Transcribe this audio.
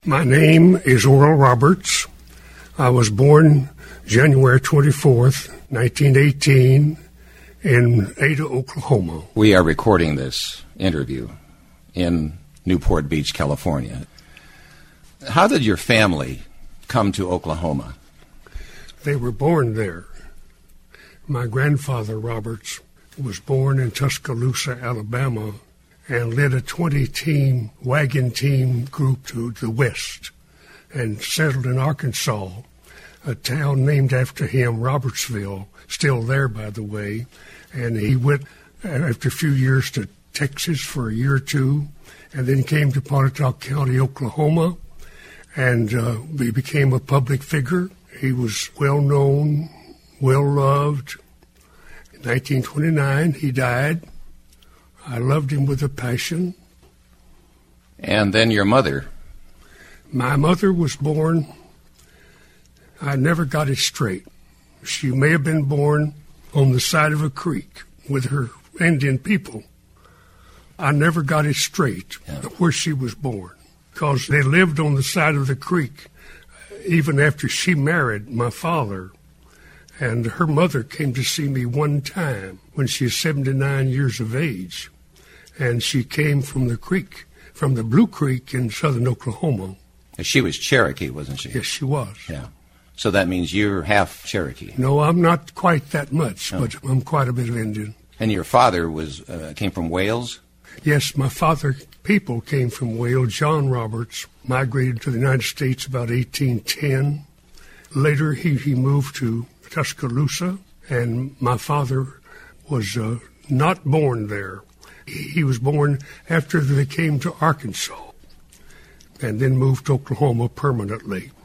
My name is Oral Roberts. I was born January 24th, 1918, in Ada, Oklahoma. We are recording this interview in Newport Beach, California. How did your family come to Oklahoma? They were born there. My grandfather, Roberts, was born in Tuscaloosa, Alabama, and led a 20-team wagon team group to the west and settled in Arkansas, a town named after him, Robertsville, still there, by the way. And he went, after a few years, to Texas for a year or two, and then came to Pontotoc County, Oklahoma, and he became a public figure. He was well-known, well-loved. In 1929, he died. I loved him with a passion. And then your mother? My mother was born, I never got it straight. She may have been born on the side of a creek with her Indian people. I never got it straight where she was born, because they lived on the side of the creek even after she married my father. And her mother came to see me one time when she was 79 years of age. And she came from the creek, from the Blue Creek in southern Oklahoma. She was Cherokee, wasn't she? Yes, she was. Yeah. So that means you're half Cherokee. No, I'm not quite that much, but I'm quite a bit of Indian. And your father came from Wales? Yes, my father's people came from Wales. John Roberts migrated to the United States about 1810. Later, he moved to Tuscaloosa, and my father was not born there. He was born after they came to Arkansas and then moved to Oklahoma permanently.